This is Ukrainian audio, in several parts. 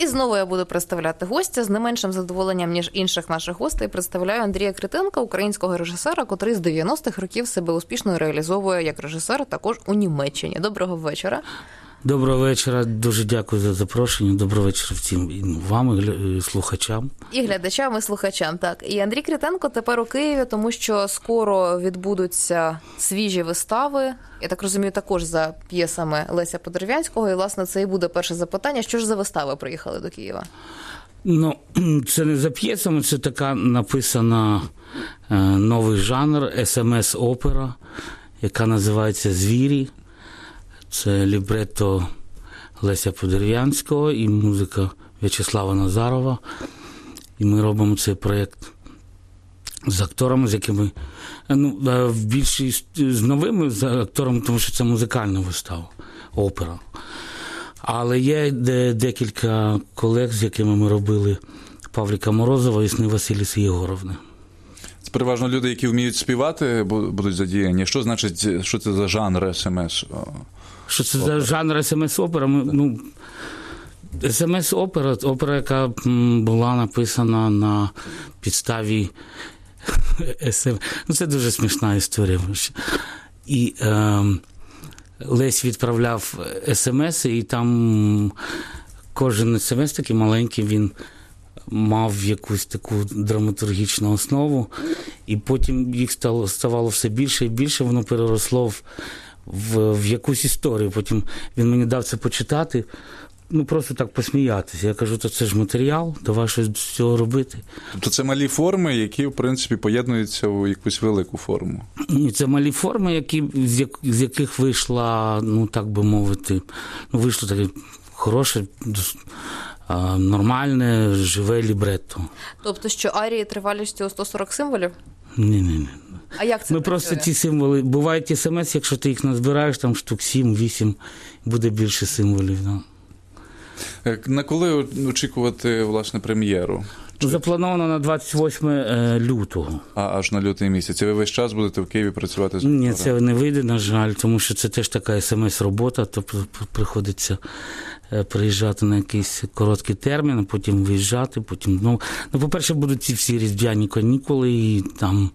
знову я буду представляти гостя. З не меншим задоволенням, ніж інших наших гостей, представляю Андрія Критенка, українського режисера, котрий з 90-х років себе успішно реалізовує як режисер, також у Німеччині. Доброго вечора. Доброго вечора, дуже дякую за запрошення. Доброго вечора всім вам, і слухачам. І глядачам, і слухачам, так. І Андрій Критенко тепер у Києві, тому що скоро відбудуться свіжі вистави. Я так розумію, також за п'єсами Леся Подерев'янського. І, власне, це і буде перше запитання. Що ж за вистави приїхали до Києва? Ну, це не за п'єсами, це така написана новий жанр, СМС-опера, яка називається «Звірі». Це лібретто Леся Подерев'янського і музика В'ячеслава Назарова. І ми робимо цей проєкт з акторами, з якими, в більшість з новими з акторами, тому що це музикальна вистава, опера. Але є декілька колег, з якими ми робили Павліка Морозова і Сни Василіси Єгоровни. Це переважно люди, які вміють співати, будуть задіяні. Що значить, що це за жанр СМС? Що це за жанр СМС-опера? СМС-опера, опера, яка була написана на підставі СМС. Це дуже смішна історія. І Лесь відправляв СМСи, і там кожен СМС такий маленький, він мав якусь таку драматургічну основу, і потім їх ставало все більше і більше, воно переросло в якусь історію. Потім він мені дав це почитати, просто так посміятися. Я кажу, то це ж матеріал, давай щось з цього робити. Тобто це малі форми, які, в принципі, поєднуються у якусь велику форму? Ні, це малі форми, з яких вийшла, так би мовити, вийшло таке хороше, нормальне, живе лібретто. Тобто, що арії тривалістю 140 символів? Ні. А як це Ми працює? просто ці символи, бувають СМС, якщо ти їх назбираєш, там штук 7-8, буде більше символів. Да. На коли очікувати, власне, прем'єру? Заплановано на 28 лютого. Аж на лютий місяць. І ви весь час будете в Києві працювати з актором? Ні, це не вийде, на жаль, тому що це теж така СМС-робота, тобто приходиться приїжджати на якийсь короткий термін, а потім виїжджати, потім знову. По-перше, будуть ці всі різдвяні канікули, і там,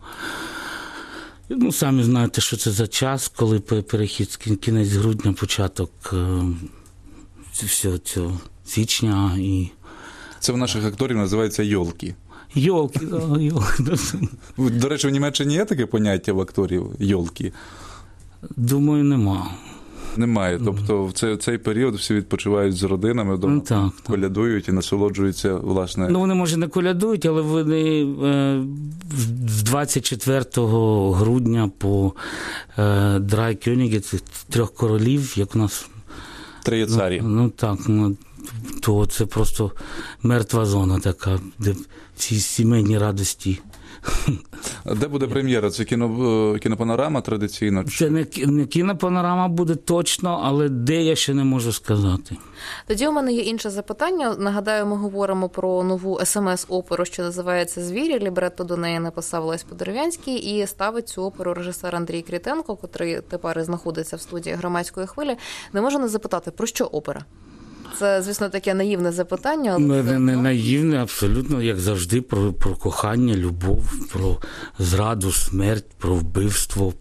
самі знаєте, що це за час, коли перехід кінець грудня, початок всього цього січня. І це в наших акторів називається «йолки». Йолки, йолки. До речі, в Німеччині є таке поняття в акторів «йолки»? Думаю, нема. Немає. Тобто в цей період всі відпочивають з родинами, вдома колядують і насолоджуються, власне. Вони, може, не колядують, але вони з 24 грудня по Драй-Кьонігі, цих 3 королів, як у нас. 3 царі. То це просто мертва зона така, де ці сімейні радості. Де буде прем'єра? Це кінопанорама традиційно? Це не кінопанорама буде точно, але де я ще не можу сказати. Тоді у мене є інше запитання. Нагадаю, ми говоримо про нову СМС-оперу, що називається «Звірі». Лібретто до неї написав Лесь Подерев'янський, і ставить цю оперу режисер Андрій Критенко, котрий тепер і знаходиться в студії «Громадської хвилі». Не можу не запитати, про що опера? Це, звісно, таке наївне запитання. Але не наївне, абсолютно, як завжди, про кохання, любов, про зраду, смерть, про вбивство,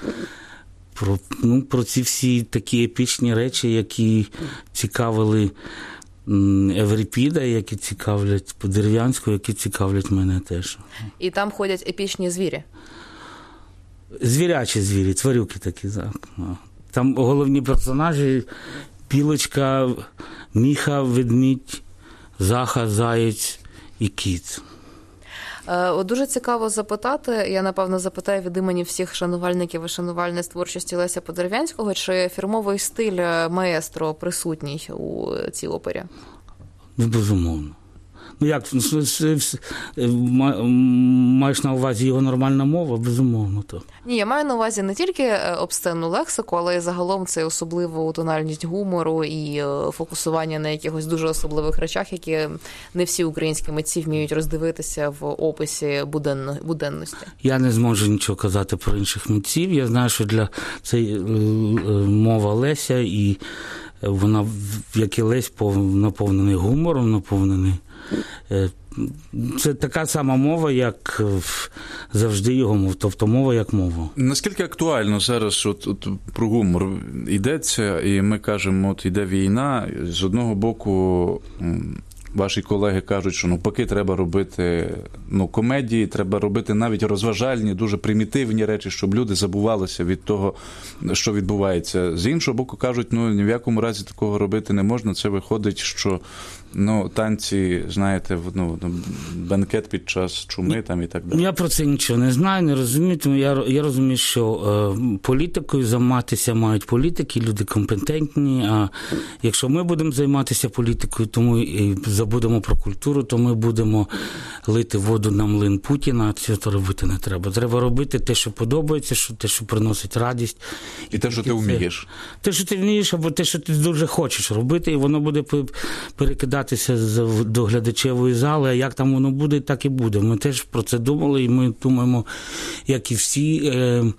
про ці всі такі епічні речі, які цікавили Еврипіда, які цікавлять Подерев'янського, які цікавлять мене теж. І там ходять епічні звірі? Звірячі звірі, тварюки такі, так. Там головні персонажі – Білочка, Міха, ведмідь, Заха, заєць і кіт. Дуже цікаво запитати, я, напевно, запитаю від імені всіх шанувальників і шанувальниць творчості Леся Подерев'янського, чи фірмовий стиль маестро присутній у цій опері? Безумовно. Маєш на увазі його нормальна мова? Безумовно. То. Ні, я маю на увазі не тільки обсценну лексику, але й загалом це особливу тональність гумору і фокусування на якихось дуже особливих речах, які не всі українські митці вміють роздивитися в описі буденності. Я не зможу нічого казати про інших митців. Я знаю, що для це мова Леся і вона, як і Лесь, наповнений гумором, наповнений. Це така сама мова, як завжди його мова, тобто мова як мова. Наскільки актуально зараз от про гумор йдеться, і ми кажемо, от йде війна, з одного боку ваші колеги кажуть, що поки треба робити комедії, треба робити навіть розважальні, дуже примітивні речі, щоб люди забувалися від того, що відбувається. З іншого боку кажуть, ні в якому разі такого робити не можна. Це виходить, що танці, знаєте, бенкет під час чуми там і так далі. Я про це нічого не знаю, не розумію, тому я розумію, що політикою займатися мають політики, люди компетентні, а якщо ми будемо займатися політикою, то ми і забудемо про культуру, то ми будемо лити воду на млин Путіна, а цього робити не треба. Треба робити те, що подобається, те, що приносить радість. І те, що ти вмієш. Те, що ти вмієш, або те, що ти дуже хочеш робити, і воно буде перекидатися до глядачевої зали, а як там воно буде, так і буде. Ми теж про це думали, і ми думаємо, як і всі,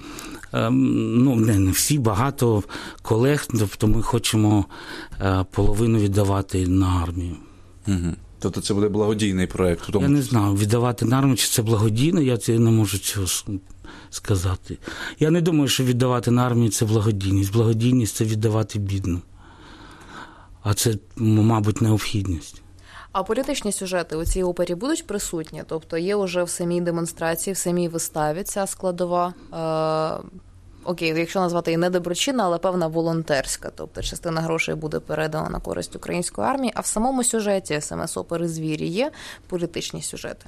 не всі, багато колег, тобто ми хочемо половину віддавати на армію. Угу. Тобто це буде благодійний проєкт? Я не знаю, віддавати на армію, чи це благодійно, я це не можу цього сказати. Я не думаю, що віддавати на армію – це благодійність. Благодійність – це віддавати бідно. А це, мабуть, необхідність. А політичні сюжети у цій опері будуть присутні? Тобто є вже в самій демонстрації, в самій виставі ця складова, окей, якщо назвати її не доброчинна, але певна волонтерська. Тобто частина грошей буде передана на користь української армії. А в самому сюжеті СМС-опери «Звірі» є політичні сюжети?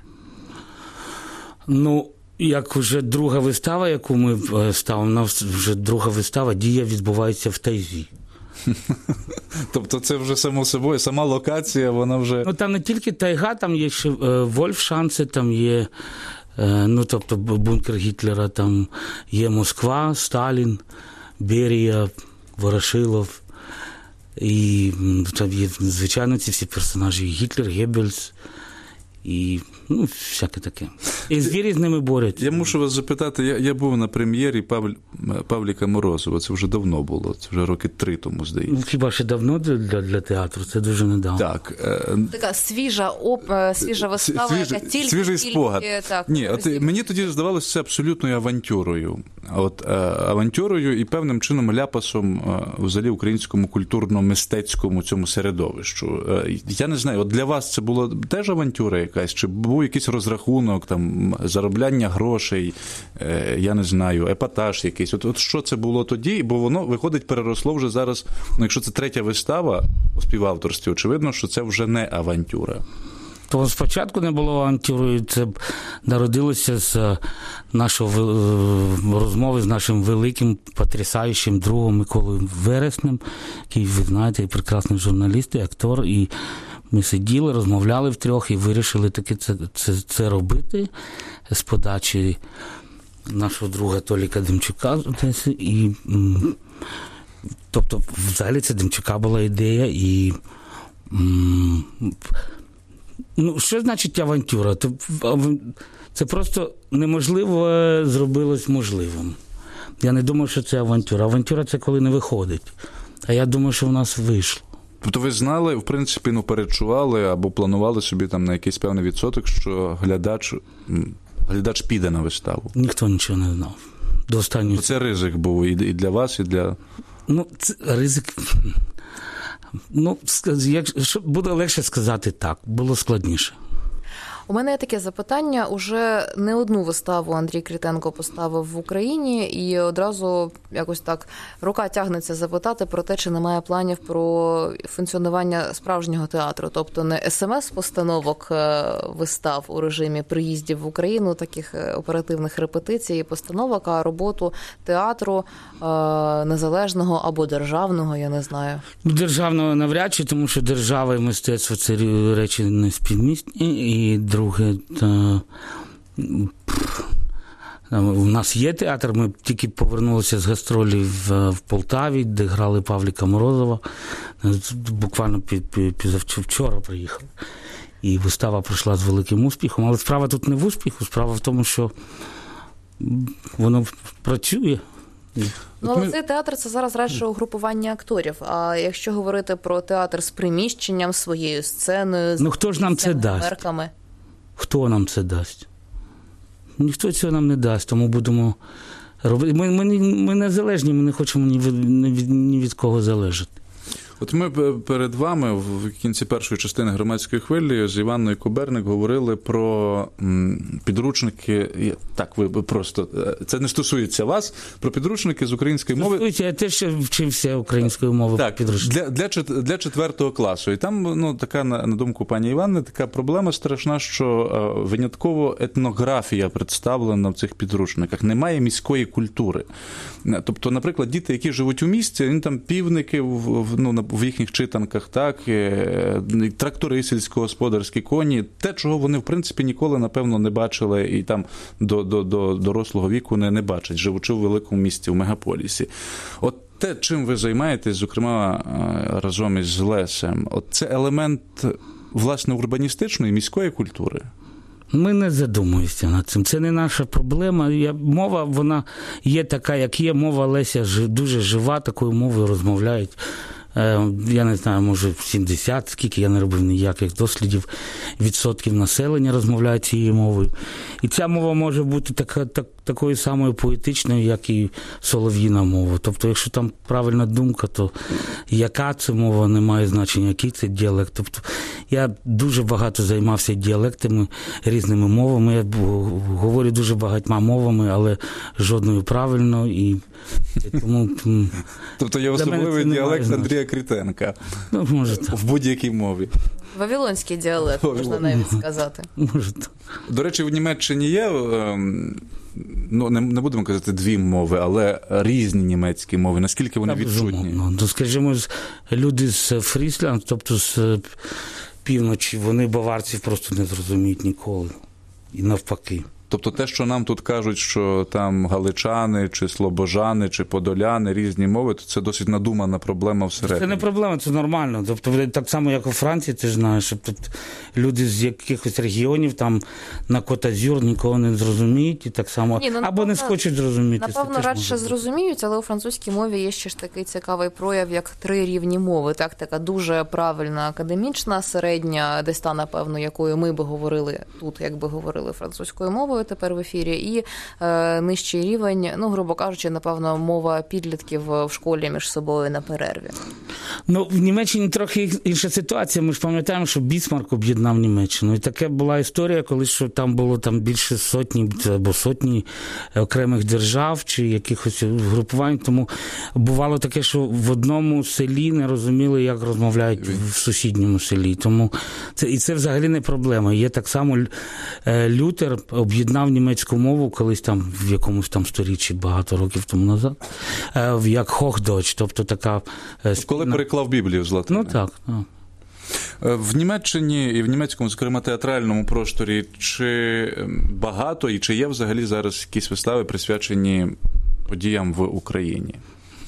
Як вже друга вистава, яку ми ставимо, вже друга вистава, дія відбувається в тайзі. Тобто це вже само собою, сама локація, вона вже... Там не тільки тайга, там є ще Вольфшанце, там є, тобто бункер Гітлера, там є Москва, Сталін, Берія, Ворошилов, і там є, звичайно, ці всі персонажі, Гітлер, Геббельс, і всяке таке. І звірі з ними борються. Я мушу вас запитати, я був на прем'єрі Павліка Морозова, це вже давно було, це вже роки 3 тому, здається. Хіба ще давно для театру? Це дуже недавно. Так. Така свіжа вистава, яка тільки... Свіжий спогад. Мені тоді здавалося це абсолютною авантюрою. Авантюрою і певним чином ляпасом взагалі українському культурно-мистецькому цьому середовищу. Я не знаю, для вас це була теж авантюра якась? Чи був якийсь розрахунок, там, заробляння грошей, я не знаю, епатаж якийсь? От що це було тоді? Бо воно, виходить, переросло вже зараз, якщо це третя вистава у співавторстві, очевидно, що це вже не авантюра. То спочатку не було авантюрою, це народилося з нашої розмови з нашим великим, потрясаючим другом Миколою Вереснем, який, ви знаєте, прекрасний журналіст і актор, і ми сиділи, розмовляли втрьох і вирішили таки це робити з подачі нашого друга Толіка Демчука. Тобто, взагалі, це Демчука була ідея, і що значить авантюра? Це просто неможливо зробилось можливим. Я не думаю, що це авантюра. Авантюра – це коли не виходить. А я думаю, що в нас вийшло. Тобто ви знали, в принципі, передчували або планували собі там на якийсь певний відсоток, що глядач піде на виставу? Ніхто нічого не знав. До останнього. Це ризик був і для вас, і для... Це ризик... буде легше сказати так, було складніше. У мене є таке запитання. Уже не одну виставу Андрій Крітенко поставив в Україні, і одразу якось так рука тягнеться запитати про те, чи немає планів про функціонування справжнього театру. Тобто не СМС-постановок вистав у режимі приїздів в Україну, таких оперативних репетицій і постановок, а роботу театру незалежного або державного, я не знаю. Державного навряд чи, тому що держава і мистецтво – це речі не співмісні. І друге, у нас є театр, ми тільки повернулися з гастролів в Полтаві, де грали Павліка Морозова. Буквально вчора приїхали. І вистава пройшла з великим успіхом. Але справа тут не в успіху, справа в тому, що воно працює. Але цей театр – це зараз радше угрупування акторів. А якщо говорити про театр з приміщенням, своєю сценою, з хто ж нам це дасть? мерками? Хто нам це дасть? Ніхто цього нам не дасть, тому будемо робити. Ми незалежні, ми не хочемо ні від кого залежати. От ми перед вами в кінці першої частини громадської хвилі з Іванною Куберник говорили про підручники, так ви просто, це не стосується вас, про підручники з української мови. Стосується, я теж вчився української мови. Так, для 4 класу. І там, така, на думку пані Іванни, така проблема страшна, що винятково етнографія представлена в цих підручниках. Немає міської культури. Тобто, наприклад, діти, які живуть у місті, вони там півники в їхніх читанках, так, трактори сільськогосподарські, коні, те, чого вони, в принципі, ніколи, напевно, не бачили і там до дорослого віку не бачать, живучи в великому місті, в мегаполісі. От те, чим ви займаєтесь, зокрема, разом із Лесем, от це елемент, власне, урбаністичної міської культури? Ми не задумуємося над цим. Це не наша проблема. Мова, вона є така, як є. Мова Леся дуже жива, такою мовою розмовляють. Я не знаю, може 70, скільки я не робив ніяких дослідів, відсотків населення розмовляють цією мовою. І ця мова може бути такою самою поетичною, як і солов'їна мова. Тобто, якщо там правильна думка, то яка це мова, не має значення, який це діалект. Тобто, я дуже багато займався діалектами, різними мовами. Я говорю дуже багатьма мовами, але жодною правильно. І тому, тобто є особливий діалект Андрія Крітенка може так. В будь-якій мові. Вавилонський діалект, можна навіть сказати. Може так. До речі, в Німеччині є, не будемо казати дві мови, але різні німецькі мови. Наскільки вони відсутні? Скажімо, люди з Фріслянд, тобто з півночі, вони баварців просто не зрозуміють ніколи. І навпаки. Тобто те, що нам тут кажуть, що там галичани, чи слобожани, чи подоляни, різні мови, то це досить надумана проблема всередині. Це не проблема, це нормально. Тобто так само, як у Франції, ти ж знаєш, що тут люди з якихось регіонів там на Кот-Азюр нікого не зрозуміють, і так само, або не схочуть зрозуміти. Напевно, радше зрозуміють, але у французькій мові є ще ж такий цікавий прояв, як 3 рівні мови. Так, така дуже правильна академічна, середня, десь та, напевно, якою ми би говорили тут, якби говорили французькою мовою тепер в ефірі, і нижчий рівень, грубо кажучи, напевно, мова підлітків в школі між собою на перерві. В Німеччині трохи інша ситуація. Ми ж пам'ятаємо, що Бісмарк об'єднав Німеччину. І така була історія, коли що там було більше сотні окремих держав чи якихось групувань. Тому бувало таке, що в одному селі не розуміли, як розмовляють в сусідньому селі. Тому це взагалі не проблема. Є так само Лютер об'єднав німецьку мову колись там в якомусь там сторіччі багато років тому назад, як Hochdeutsch, тобто така... Коли переклав Біблію з латини. Так. В Німеччині і в німецькому, зокрема, театральному просторі, чи багато і чи є взагалі зараз якісь вистави, присвячені подіям в Україні?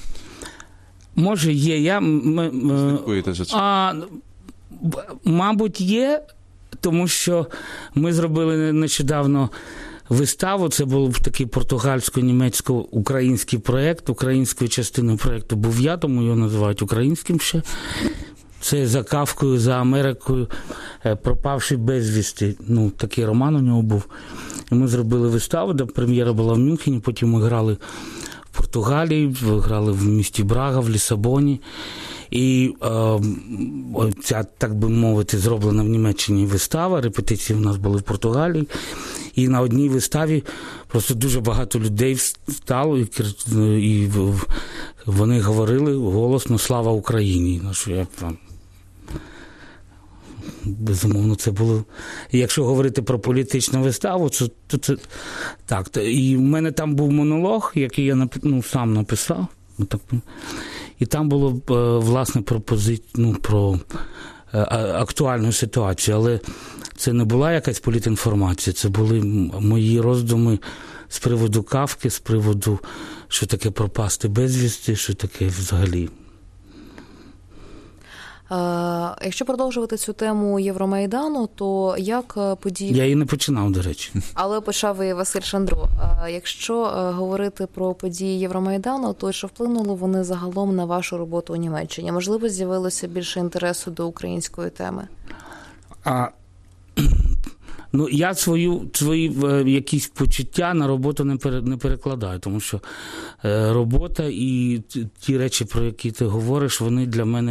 Може, є. Слідкуєте за цим? Мабуть, є, тому що ми зробили нещодавно виставу, це був такий португальсько-німецько-український проєкт, українською частиною проєкту був я, тому його називають українським ще. Це за Кафкою, за Америкою, пропавший безвісти. Такий роман у нього був. І ми зробили виставу, де прем'єра була в Мюнхені, потім ми грали в Португалії, грали в місті Брага, в Лісабоні. І ця, так би мовити, зроблена в Німеччині вистава, репетиції в нас були в Португалії. І на одній виставі просто дуже багато людей встало, і вони говорили голосно «Слава Україні!». Безумовно, це було... Якщо говорити про політичну виставу, то це так. І в мене там був монолог, який я сам написав. І там було, власне, про актуальну ситуацію. Але це не була якась політінформація, це були мої роздуми з приводу Кафки, з приводу, що таке пропасти безвісти, що таке взагалі. Якщо продовжувати цю тему Євромайдану, то як події... Я її не починав, до речі. Але почав і Василь Шандро. Якщо говорити про події Євромайдану, то чи вплинули вони загалом на вашу роботу у Німеччині? Можливо, з'явилося більше інтересу до української теми? Ну, я свої якісь почуття на роботу не перекладаю, тому що робота і ті речі, про які ти говориш, вони для мене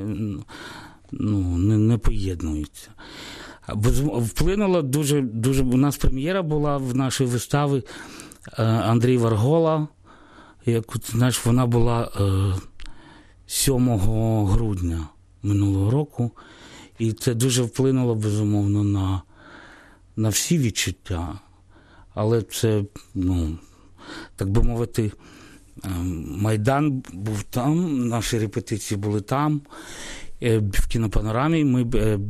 не поєднуються. Вплинуло дуже, у нас прем'єра була в нашій виставі Андрій Варгола, знаєш, вона була 7 грудня минулого року, і це дуже вплинуло, безумовно, на всі відчуття, але це, так би мовити, Майдан був там, наші репетиції були там, в кінопанорамі ми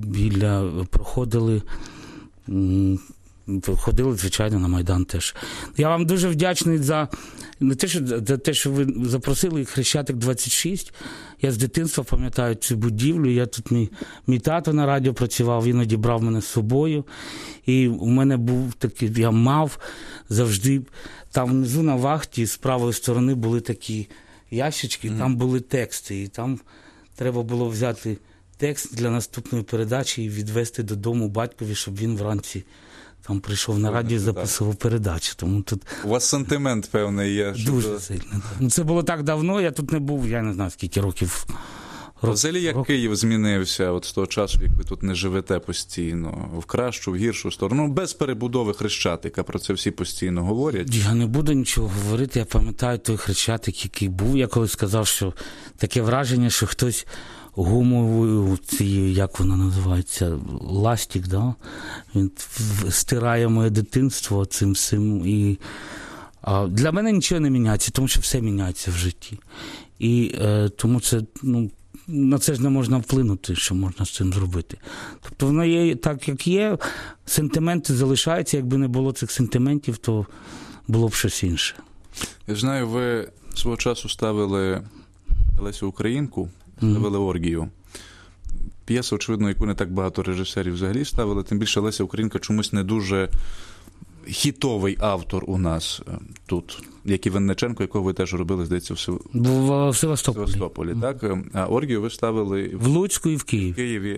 ходили, звичайно, на Майдан теж. Я вам дуже вдячний за те, що ви запросили Хрещатик 26. Я з дитинства пам'ятаю цю будівлю. Я тут, мій тато на радіо працював, іноді брав мене з собою. І у мене був такий, я мав завжди, там внизу на вахті з правої сторони були такі ящички, там були тексти. І там треба було взяти текст для наступної передачі і відвезти додому батькові, щоб він вранці там прийшов на радіо і записував передачу. Тому тут у вас сентимент певний є. Дуже сильно. Це було так давно, я тут не був, я не знаю, скільки років. Взагалі, як Київ змінився от з того часу, як ви тут не живете постійно, в кращу, в гіршу сторону, без перебудови Хрещатика, про це всі постійно говорять. Я не буду нічого говорити, я пам'ятаю той Хрещатик, який був. Я колись сказав, що таке враження, що хтось гумовою цією, як вона називається, ластик, да? Він стирає моє дитинство цим. І для мене нічого не міняється, тому що все міняється в житті. І тому це, на це ж не можна вплинути, що можна з цим зробити. Тобто воно є так, як є, сентименти залишаються, якби не було цих сентиментів, то було б щось інше. Я знаю, ви свого часу ставили Лесю Українку, ставили «Оргію». П'єса, очевидно, яку не так багато режисерів взагалі ставили, тим більше Леся Українка чомусь не дуже хітовий автор у нас тут, як і Винниченко, якого ви теж робили, здається, в Севастополі. Так? А «Оргію» ви ставили в Луцьку і в Києві.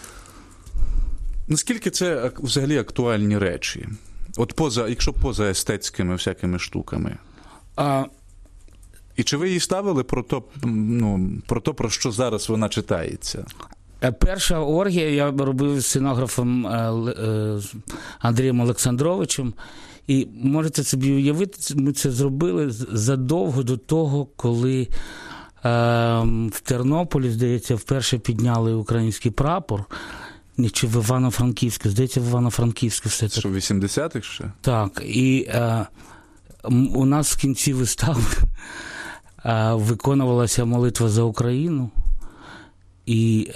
Наскільки це взагалі актуальні речі? От якщо поза естетськими всякими штуками. І чи ви її ставили про що зараз вона читається? Перша «Оргія» я робив з сценографом Андрієм Олександровичем. І можете собі уявити, ми це зробили задовго до того, коли в Тернополі, здається, вперше підняли український прапор. Чи в Івано-Франківську, здається, в Івано-Франківську все так. Що, в 80-х ще? Так. І у нас в кінці вистави виконувалася молитва за Україну і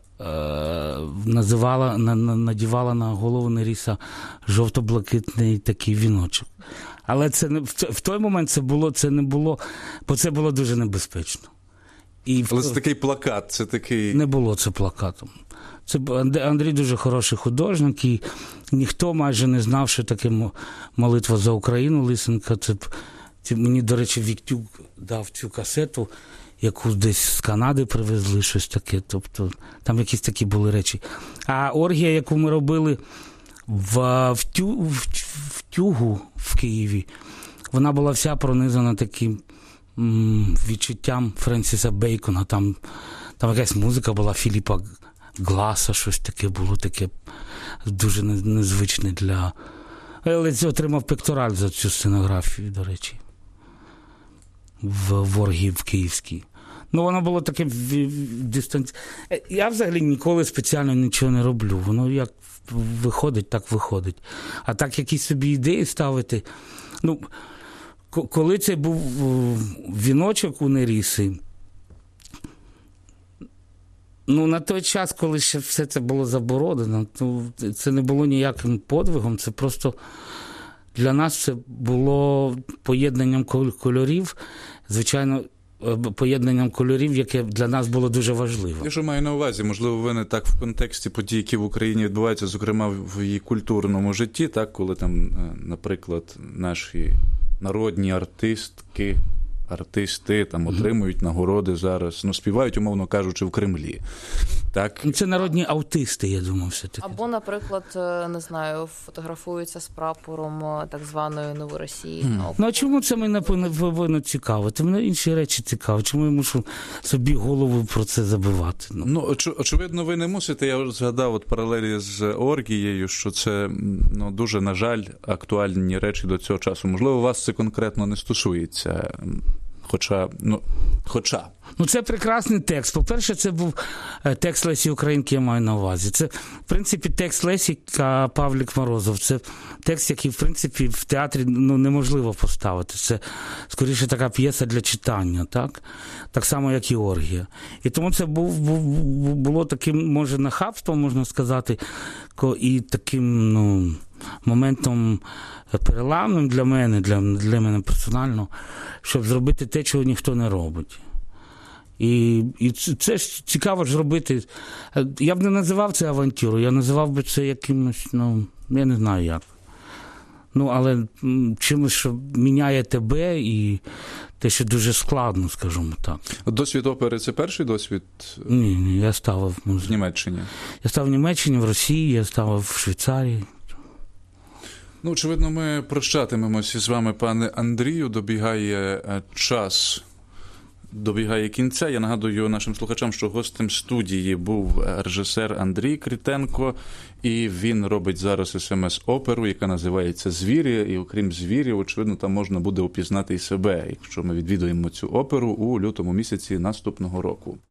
надівала на голову Неріса жовто-блакитний такий віночок. Але це в той момент це не було, бо це було дуже небезпечно. Але це такий плакат, це такий... Не було це плакатом. Це Андрій дуже хороший художник, і ніхто майже не знав, що таке молитва за Україну Лисенка. Це мені, до речі, Віктюк дав цю касету, яку десь з Канади привезли, щось таке. Тобто там якісь такі були речі. А «Оргія», яку ми робили в Тюгу в Києві, вона була вся пронизана таким відчуттям Френсіса Бейкона. Там якась музика була Філіпа Гласа, щось таке було, таке дуже незвичне для... Але отримав пектораль за цю сценографію, до речі, в «Оргії» в Київській. Воно було таке Я взагалі ніколи спеціально нічого не роблю. Воно як виходить, так виходить. А так якісь собі ідеї ставити... Коли це був віночок у Неріси, на той час, коли ще все це було заборонено, то це не було ніяким подвигом, це просто для нас це було поєднанням кольорів. Звичайно, поєднанням кольорів, яке для нас було дуже важливо. Я що маю на увазі, можливо, ви не так в контексті подій, які в Україні відбуваються, зокрема в її культурному житті, так, коли там, наприклад, наші народні артисти там отримують нагороди зараз, співають, умовно кажучи, в Кремлі. Так? Це народні аутисти, я думаю, все-таки. Або, наприклад, не знаю, фотографуються з прапором так званої Новоросії. А чому це мене повинно цікавити? Мене інші речі цікаві. Чому я мушу собі голову про це забивати? Очевидно, ви не мусите. Я згадав паралелі з оргією, що це дуже, на жаль, актуальні речі до цього часу. Можливо, вас це конкретно не стосується. Хоча. Це прекрасний текст. По-перше, це був текст Лесі Українки, я маю на увазі. Це, в принципі, текст Лесі Павлік Морозов. Це текст, який, в принципі, в театрі неможливо поставити. Це, скоріше, така п'єса для читання, так? Так само, як і оргія. І тому це було таким, може, нахабством, можна сказати, і таким, моментом переламним для мене персонально, щоб зробити те, чого ніхто не робить. І це ж цікаво ж робити. Я б не називав це авантюрою, я називав би це якимось, я не знаю як. Але чимось, що міняє тебе і те, що дуже складно, скажімо так. Досвід опери – це перший досвід? Ні, я ставив в Німеччині. Я ставив в Німеччині, в Росії, я ставив в Швейцарії. Очевидно, ми прощатимемося з вами, пане Андрію. Добігає час, добігає кінця. Я нагадую нашим слухачам, що гостем студії був режисер Андрій Крітенко, і він робить зараз СМС-оперу, яка називається «Звірі», і окрім «Звірів», очевидно, там можна буде упізнати і себе, якщо ми відвідуємо цю оперу у лютому місяці наступного року.